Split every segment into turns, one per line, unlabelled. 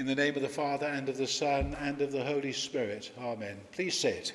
In the name of the Father, and of the Son, and of the Holy Spirit. Amen. Please sit.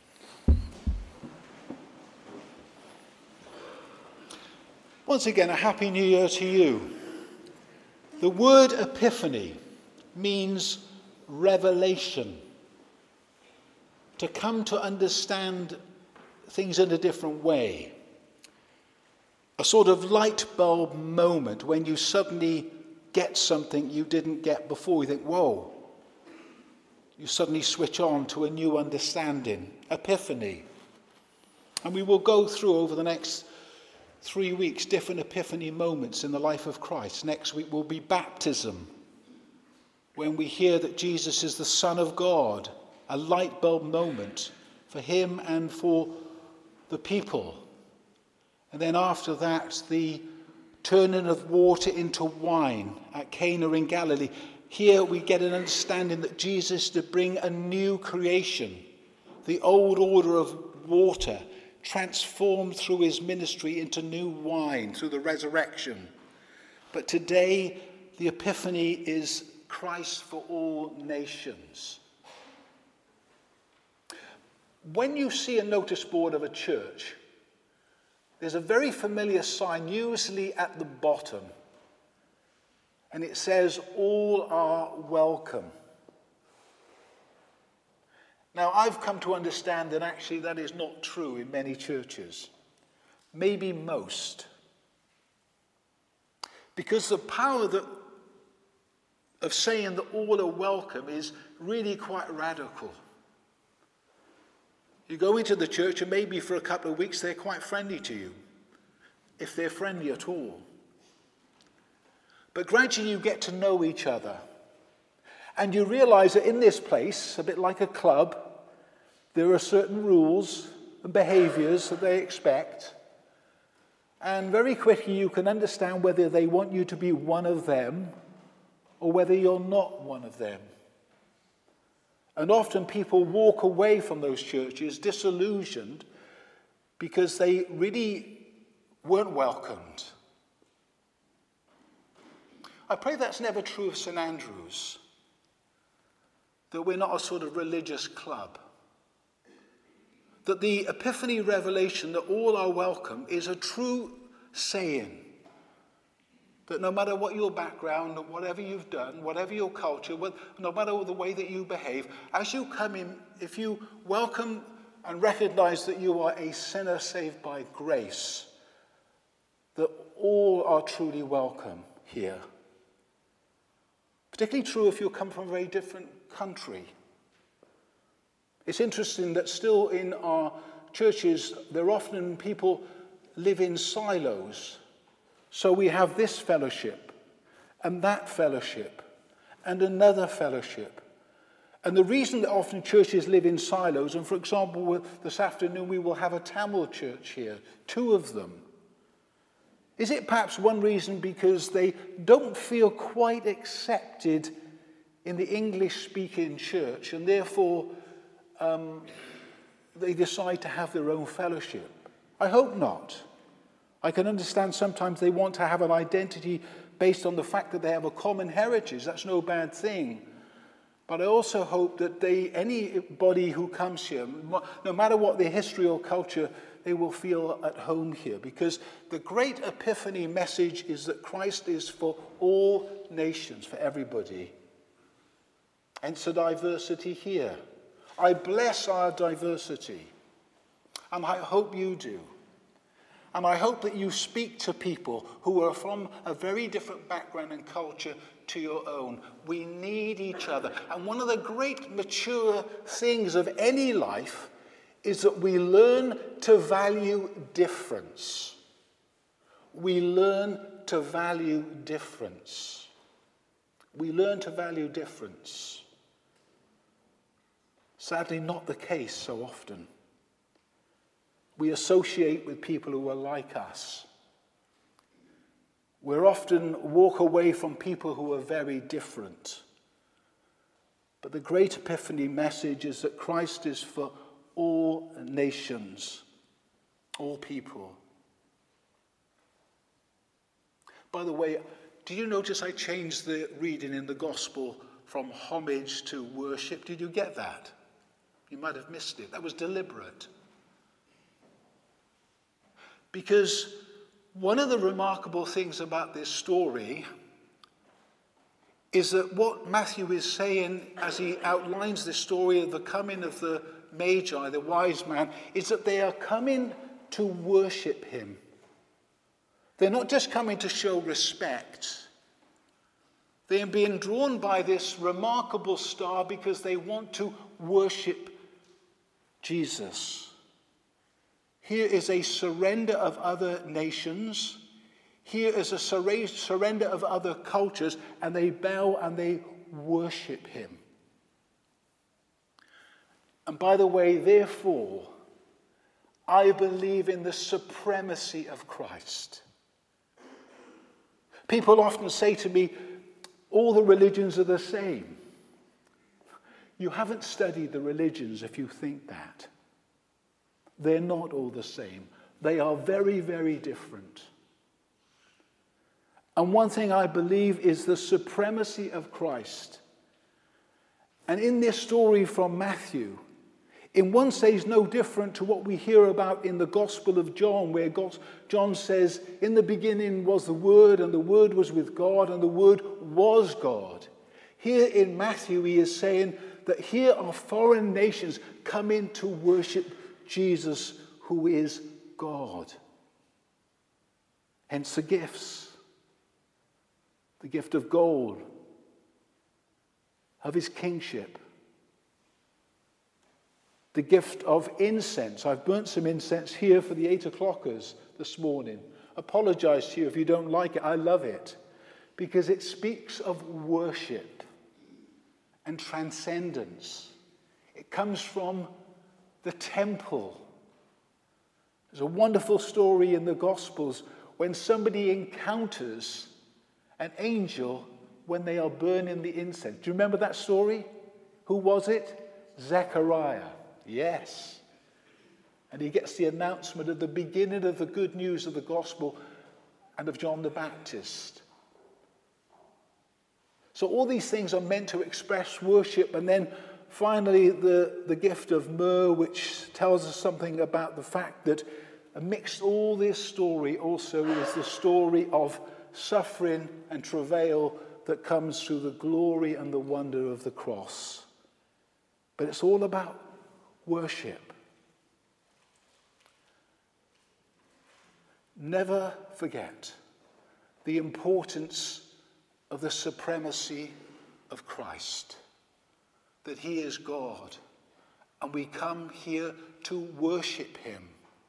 Once again, a Happy New Year to you. The word epiphany means revelation. To come to understand things in a different way. A sort of light bulb moment when you suddenly get something you didn't get before. You think, whoa. You suddenly switch on to a new understanding. Epiphany. And we will go through over the next 3 weeks different epiphany moments in the life of Christ. Next week will be baptism. When we hear that Jesus is the Son of God. A light bulb moment for him and for the people. And then after that, the turning of water into wine at Cana in Galilee. Here we get an understanding that Jesus to bring a new creation, the old order of water, transformed through his ministry into new wine through the resurrection. But today, the Epiphany is Christ for all nations. When you see a notice board of a church, there's a very familiar sign, usually at the bottom, and it says, all are welcome. Now, I've come to understand that actually that is not true in many churches, maybe most, because the power of saying that all are welcome is really quite radical. You go into the church and maybe for a couple of weeks they're quite friendly to you, if they're friendly at all. But gradually you get to know each other. And you realize that in this place, a bit like a club, there are certain rules and behaviors that they expect. And very quickly you can understand whether they want you to be one of them or whether you're not one of them. And often people walk away from those churches disillusioned because they really weren't welcomed. I pray that's never true of St. Andrew's, that we're not a sort of religious club. That the Epiphany revelation that all are welcome is a true saying. That no matter what your background, whatever you've done, whatever your culture, no matter the way that you behave, as you come in, if you welcome and recognize that you are a sinner saved by grace, that all are truly welcome here. Particularly true if you come from a very different country. It's interesting that still in our churches, there are often people live in silos. So we have this fellowship, and that fellowship, and another fellowship. And the reason that often churches live in silos, and for example, this afternoon we will have a Tamil church here, 2 of them. Is it perhaps one reason because they don't feel quite accepted in the English-speaking church, and therefore they decide to have their own fellowship? I hope not. I can understand sometimes they want to have an identity based on the fact that they have a common heritage. That's no bad thing. But I also hope that anybody who comes here, no matter what their history or culture, they will feel at home here. Because the great Epiphany message is that Christ is for all nations, for everybody. Hence the diversity here. I bless our diversity. And I hope you do. And I hope that you speak to people who are from a very different background and culture to your own. We need each other. And one of the great mature things of any life is that we learn to value difference. We learn to value difference. We learn to value difference. Sadly, not the case so often. We associate with people who are like us. We often walk away from people who are very different. But the great Epiphany message is that Christ is for all nations, all people. By the way, do you notice I changed the reading in the Gospel from homage to worship. Did you get that? You might have missed it. That was deliberate. Because one of the remarkable things about this story is that what Matthew is saying as he outlines the story of the coming of the Magi, the wise man, is that they are coming to worship him. They're not just coming to show respect. They are being drawn by this remarkable star because they want to worship Jesus. Here is a surrender of other nations. Here is a surrender of other cultures, and they bow and they worship him. And by the way, therefore, I believe in the supremacy of Christ. People often say to me, all the religions are the same. You haven't studied the religions if you think that. They're not all the same. They are very, very different. And one thing I believe is the supremacy of Christ. And in this story from Matthew, in one sense no different to what we hear about in the Gospel of John, where John says, in the beginning was the Word, and the Word was with God, and the Word was God. Here in Matthew he is saying that here are foreign nations coming to worship Jesus, who is God. Hence the gifts. The gift of gold, of his kingship. The gift of incense. I've burnt some incense here for the 8 o'clockers this morning. Apologize to you if you don't like it. I love it because it speaks of worship and transcendence. It comes from the temple. There's a wonderful story in the Gospels when somebody encounters an angel when they are burning the incense. Do you remember that story? Who was it? Zechariah. Yes. And he gets the announcement at the beginning of the good news of the gospel and of John the Baptist. So all these things are meant to express worship. And then finally the gift of myrrh, which tells us something about the fact that amidst all this story also is the story of suffering and travail that comes through the glory and the wonder of the cross. But it's all about worship. Never forget the importance of the supremacy of Christ, that he is God, and we come here to worship him.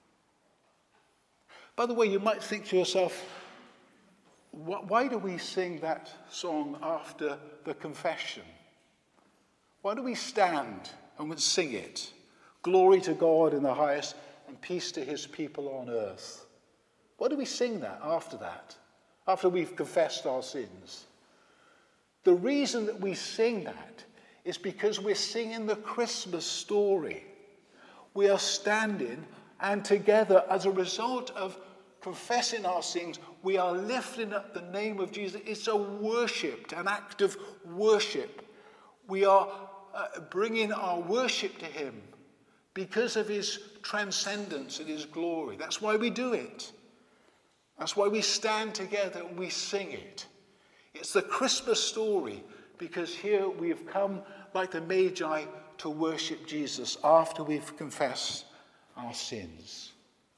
By the way, you might think to yourself, why do we sing that song after the confession? Why do we stand and sing it? Glory to God in the highest and peace to his people on earth. Why do we sing that, after we've confessed our sins? The reason that we sing that is because we're singing the Christmas story. We are standing, and together, as a result of confessing our sins, we are lifting up the name of Jesus. It's a worship, an act of worship. We are bringing our worship to him because of his transcendence and his glory. That's why we do it. That's why we stand together and we sing it. It's the Christmas story because here we have come like the Magi to worship Jesus after we've confessed our sins.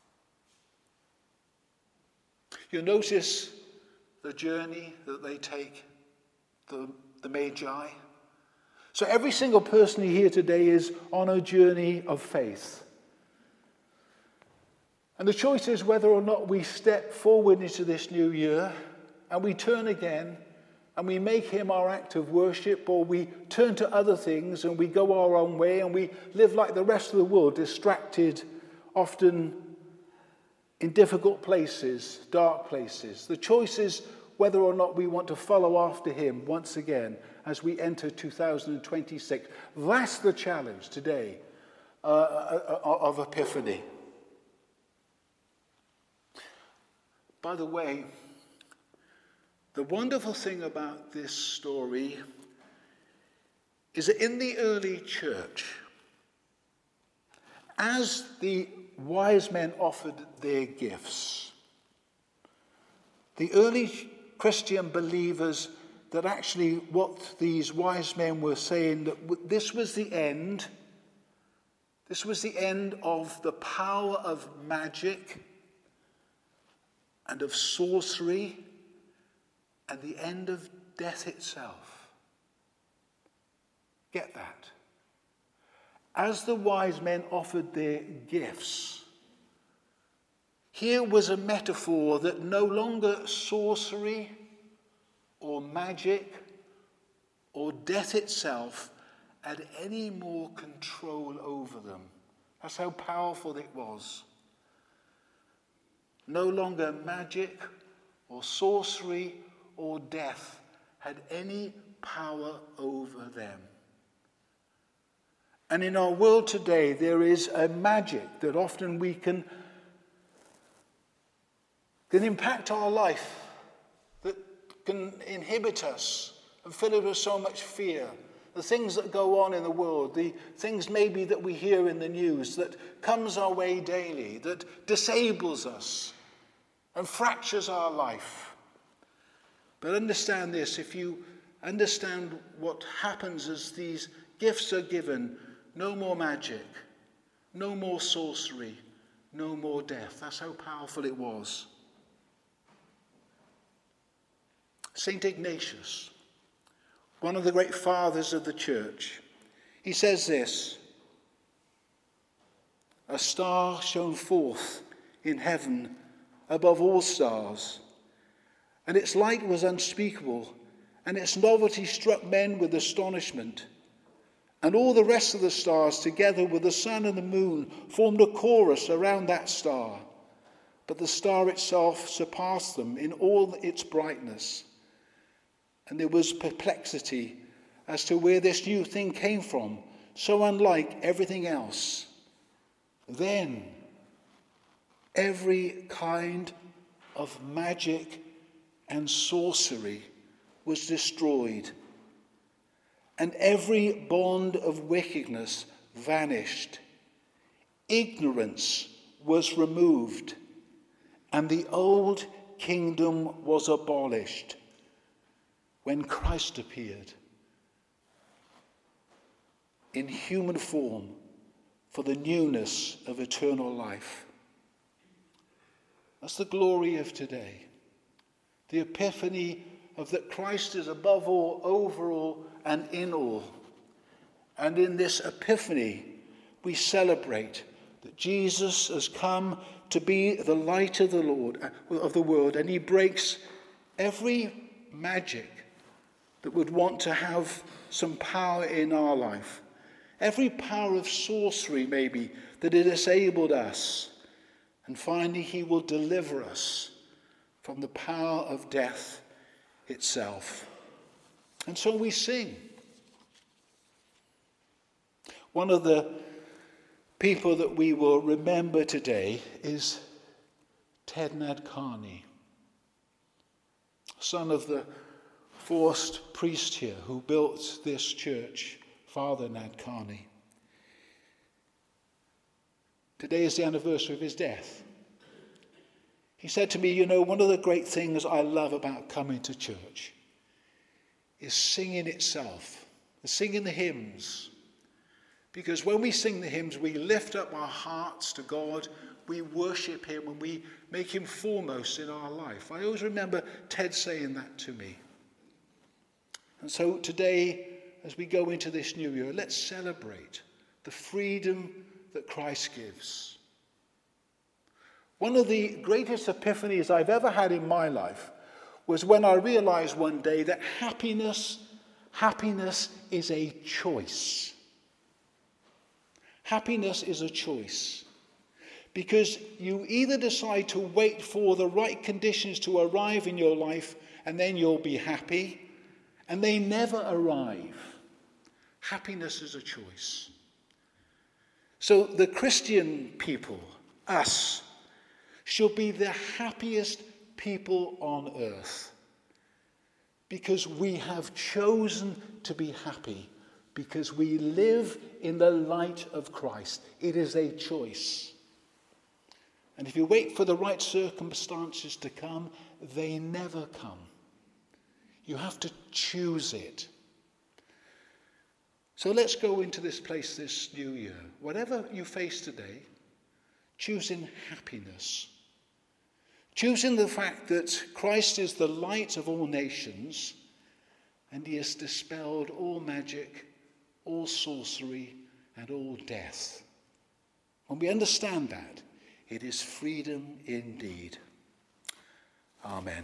You'll notice the journey that they take, the Magi. So every single person here today is on a journey of faith. And the choice is whether or not we step forward into this new year and we turn again and we make him our act of worship, or we turn to other things and we go our own way and we live like the rest of the world, distracted, often in difficult places, dark places. The choice is whether or not we want to follow after him once again as we enter 2026. That's the challenge today of Epiphany. By the way, the wonderful thing about this story is that in the early church, as the wise men offered their gifts, the early Christian believers, that actually what these wise men were saying, that this was the end. This was the end of the power of magic and of sorcery and the end of death itself. Get that? As the wise men offered their gifts, here was a metaphor that no longer sorcery or magic or death itself had any more control over them. That's how powerful it was. No longer magic or sorcery or death had any power over them. And in our world today, there is a magic that often we can impact our life, that can inhibit us and fill it with so much fear. The things that go on in the world, the things maybe that we hear in the news that comes our way daily, that disables us and fractures our life. But understand this, if you understand what happens as these gifts are given, no more magic, no more sorcery, no more death. That's how powerful it was. St. Ignatius, one of the great fathers of the church, he says this: a star shone forth in heaven above all stars, and its light was unspeakable, and its novelty struck men with astonishment. And all the rest of the stars, together with the sun and the moon, formed a chorus around that star. But the star itself surpassed them in all its brightness. And there was perplexity as to where this new thing came from, so unlike everything else. Then every kind of magic and sorcery was destroyed, and every bond of wickedness vanished. Ignorance was removed, and the old kingdom was abolished when Christ appeared in human form for the newness of eternal life. That's the glory of today. The epiphany of that Christ is above all, over all, and in all. And in this epiphany, we celebrate that Jesus has come to be the light of the world, and he breaks every magic that would want to have some power in our life. Every power of sorcery, maybe, that had disabled us. And finally, he will deliver us from the power of death itself. And so we sing. One of the people that we will remember today is Ted Nadkarni, son of the first priest here who built this church, Father Nadkarni. Today is the anniversary of his death. He said to me, one of the great things I love about coming to church is singing itself, singing the hymns. Because when we sing the hymns, we lift up our hearts to God, we worship him, and we make him foremost in our life. I always remember Ted saying that to me. And so today, as we go into this new year, let's celebrate the freedom that Christ gives. One of the greatest epiphanies I've ever had in my life was when I realized one day that happiness is a choice. Happiness is a choice. Because you either decide to wait for the right conditions to arrive in your life and then you'll be happy, and they never arrive. Happiness is a choice. So the Christian people, us, should be the happiest people on earth because we have chosen to be happy because we live in the light of Christ. It is a choice. And if you wait for the right circumstances to come, they never come. You have to choose it. So let's go into this place this new year. Whatever you face today, choosing happiness. Choosing the fact that Christ is the light of all nations, and he has dispelled all magic, all sorcery, and all death. When we understand that, it is freedom indeed. Amen.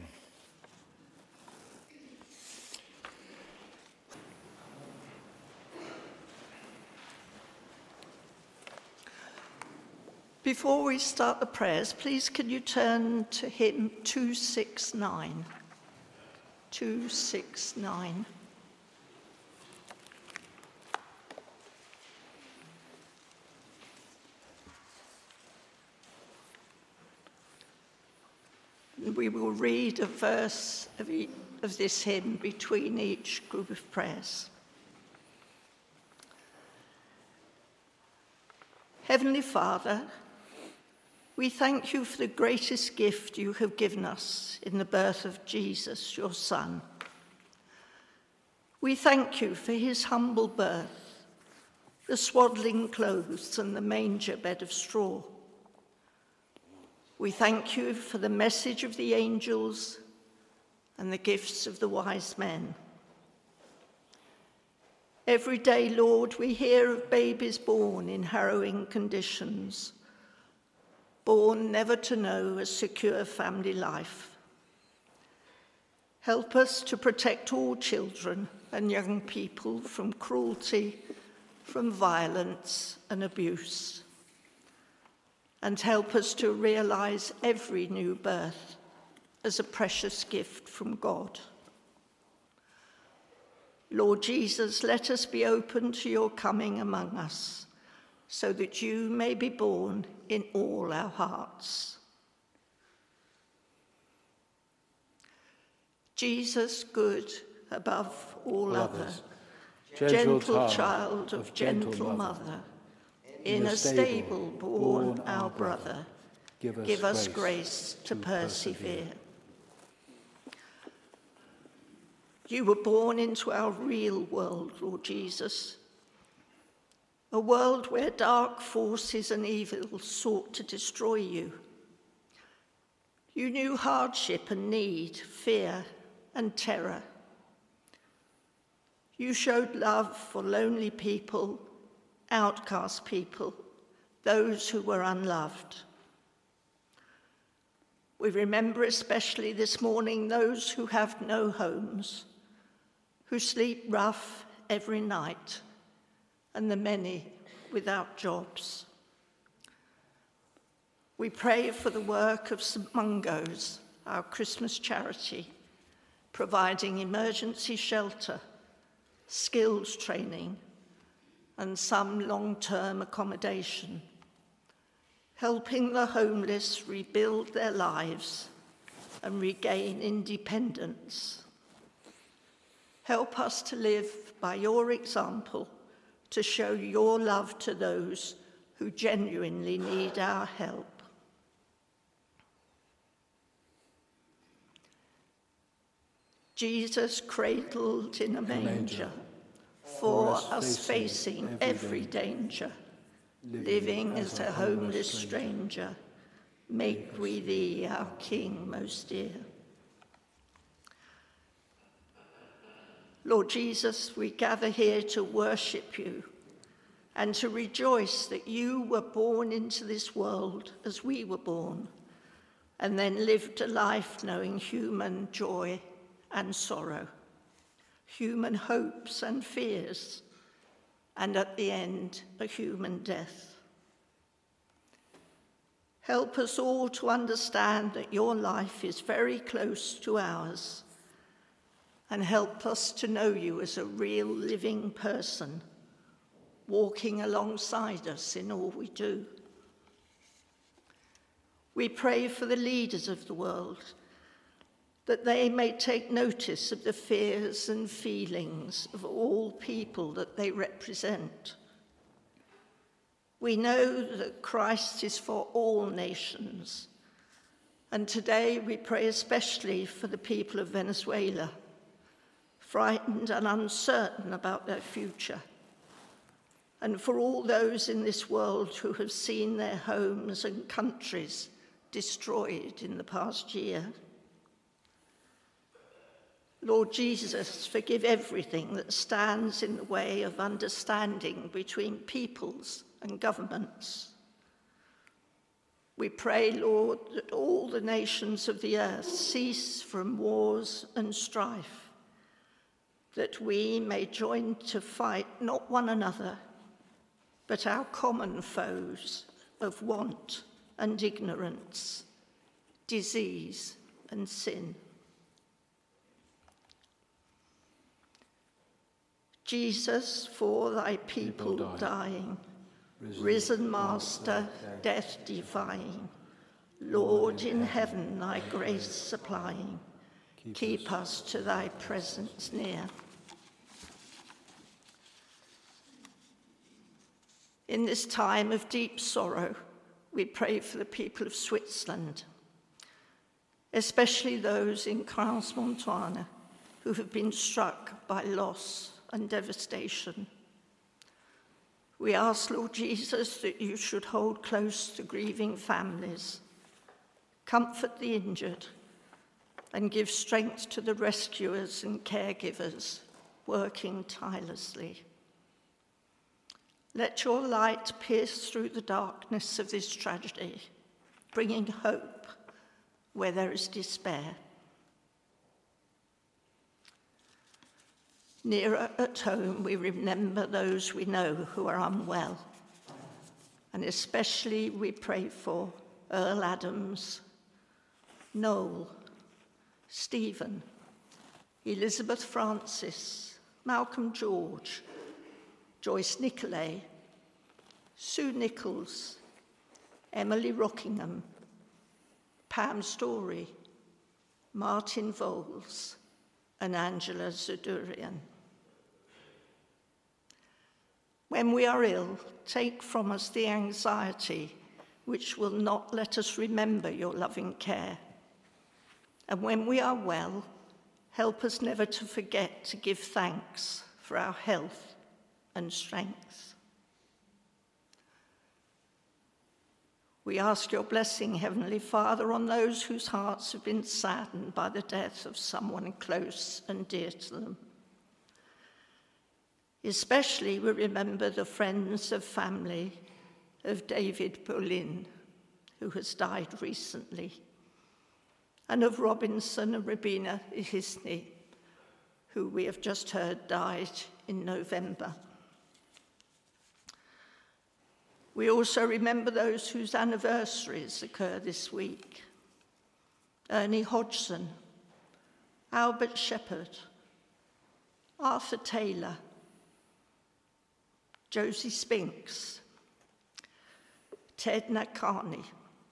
Before we start the prayers, please can you turn to hymn 269. 269. We will read a verse of this hymn between each group of prayers. Heavenly Father, we thank you for the greatest gift you have given us in the birth of Jesus, your Son. We thank you for his humble birth, the swaddling clothes and the manger bed of straw. We thank you for the message of the angels and the gifts of the wise men. Every day, Lord, we hear of babies born in harrowing conditions, born never to know a secure family life. Help us to protect all children and young people from cruelty, from violence and abuse. And help us to realize every new birth as a precious gift from God. Lord Jesus, let us be open to your coming among us, so that you may be born in all our hearts. Jesus, good above all other, gentle child of gentle mother, in a stable born our brother, give us grace to persevere. You were born into our real world, Lord Jesus, a world where dark forces and evil sought to destroy you. You knew hardship and need, fear and terror. You showed love for lonely people, outcast people, those who were unloved. We remember especially this morning those who have no homes, who sleep rough every night, and the many without jobs. We pray for the work of St. Mungo's, our Christmas charity, providing emergency shelter, skills training, and some long-term accommodation, helping the homeless rebuild their lives and regain independence. Help us to live by your example, to show your love to those who genuinely need our help. Jesus cradled in a manger, for us facing every danger, living as a homeless stranger, make we thee our King most dear. Lord Jesus, we gather here to worship you and to rejoice that you were born into this world as we were born, and then lived a life knowing human joy and sorrow, human hopes and fears, and at the end, a human death. Help us all to understand that your life is very close to ours, and help us to know you as a real living person, walking alongside us in all we do. We pray for the leaders of the world, that they may take notice of the fears and feelings of all people that they represent. We know that Christ is for all nations, and today we pray especially for the people of Venezuela, frightened and uncertain about their future, and for all those in this world who have seen their homes and countries destroyed in the past year. Lord Jesus, forgive everything that stands in the way of understanding between peoples and governments. We pray, Lord, that all the nations of the earth cease from wars and strife, that we may join to fight not one another, but our common foes of want and ignorance, disease and sin. Jesus, for thy people dying, risen Master, death defying, Lord in heaven thy grace supplying, keep us to thy presence near. In this time of deep sorrow, we pray for the people of Switzerland, especially those in Crans-Montana who have been struck by loss and devastation. We ask, Lord Jesus, that you should hold close the grieving families, comfort the injured, and give strength to the rescuers and caregivers working tirelessly. Let your light pierce through the darkness of this tragedy, bringing hope where there is despair. Nearer at home, we remember those we know who are unwell, and especially we pray for Earl Adams, Noel, Stephen, Elizabeth Francis, Malcolm George, Joyce Nicolay, Sue Nichols, Emily Rockingham, Pam Story, Martin Voles, and Angela Zadurian. When we are ill, take from us the anxiety which will not let us remember your loving care. And when we are well, help us never to forget to give thanks for our health and strength. We ask your blessing, Heavenly Father, on those whose hearts have been saddened by the death of someone close and dear to them. Especially we remember the friends and family of David Boleyn, who has died recently, and of Robinson and Robina Ihisny, who we have just heard died in November. We also remember those whose anniversaries occur this week. Ernie Hodgson, Albert Shepherd, Arthur Taylor, Josie Spinks, Ted Nakani,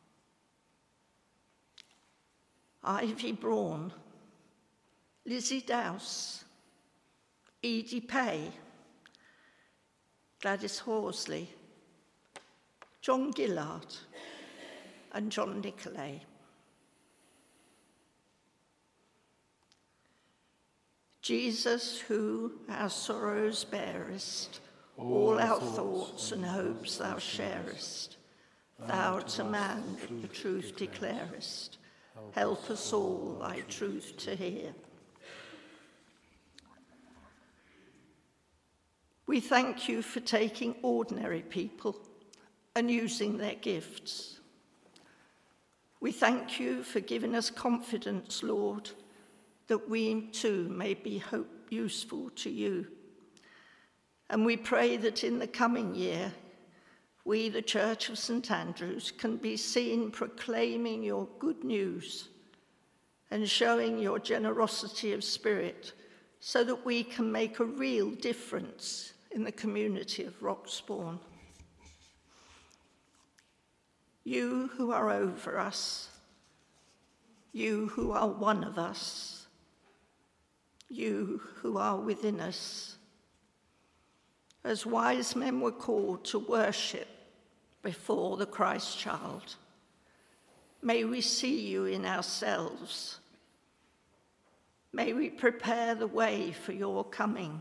Ivy Braun, Lizzie Dowse, Edie Pay, Gladys Horsley, John Gillard, and John Nicolay. Jesus, who our sorrows bearest, all our thoughts and hopes thou sharest, thou to man the truth declarest, help us all thy truth to hear. We thank you for taking ordinary people and using their gifts. We thank you for giving us confidence, Lord, that we too may be useful to you. And we pray that in the coming year, we, the Church of St. Andrews, can be seen proclaiming your good news and showing your generosity of spirit so that we can make a real difference in the community of Roxbourne. You who are over us, you who are one of us, you who are within us. As wise men were called to worship before the Christ child, may we see you in ourselves. May we prepare the way for your coming.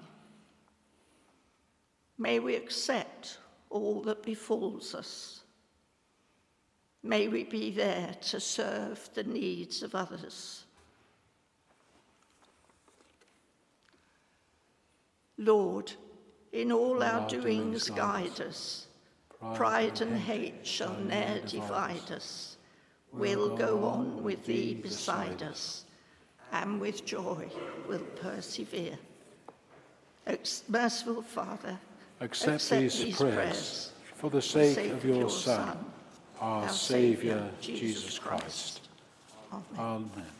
May we accept all that befalls us. May we be there to serve the needs of others. Lord, in all our doings guide us. Pride and hate shall ne'er divide us. We'll go on with thee beside us, and with joy will persevere. Merciful Father,
accept these prayers for the sake of your Son, our Saviour, Jesus Christ. Amen.